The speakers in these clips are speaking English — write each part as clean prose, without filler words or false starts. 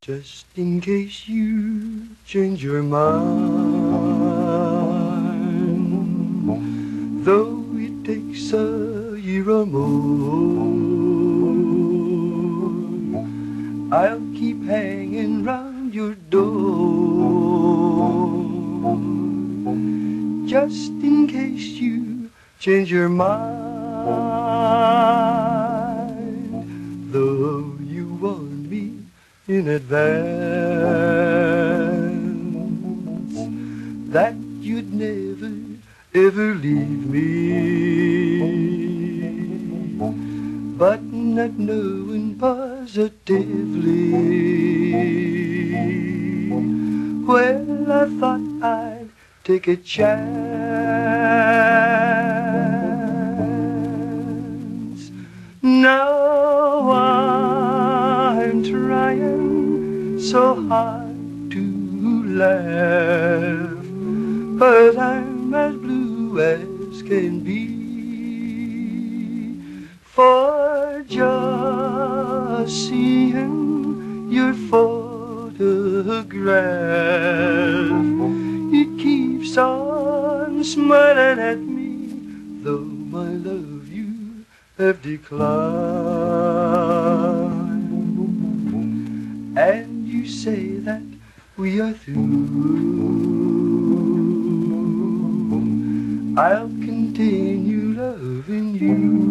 Just in case you change your mind, though it takes a year or more, I'll keep hanging round your door. Just in case you change your mind, though you want me in advance, that you'd never ever leave me, but not knowing positively, well, I thought I'd take a chance. Now I'm trying so hard to laugh, but I'm as blue as can be, for just seeing your photograph, it keeps on smiling at me, though my love you have declined. And you say that we are through, I'll continue loving you,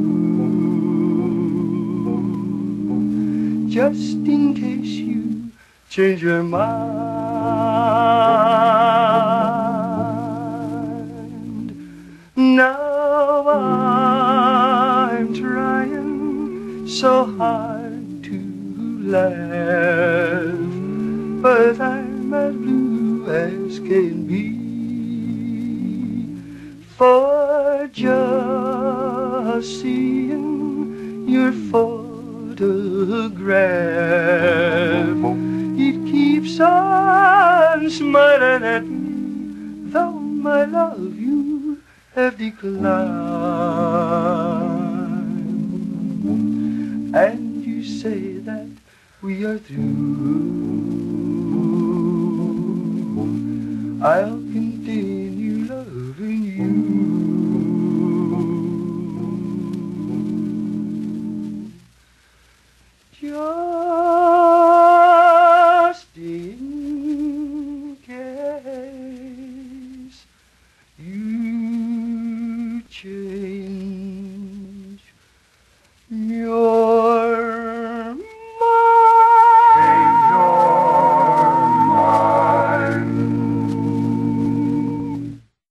just in case you change your mind. Now I'm trying so hard to laugh, but I'm as blue as can be, for just seeing your photograph, it keeps on smiling at me, though my love you have declined. And you say that we are through, I'll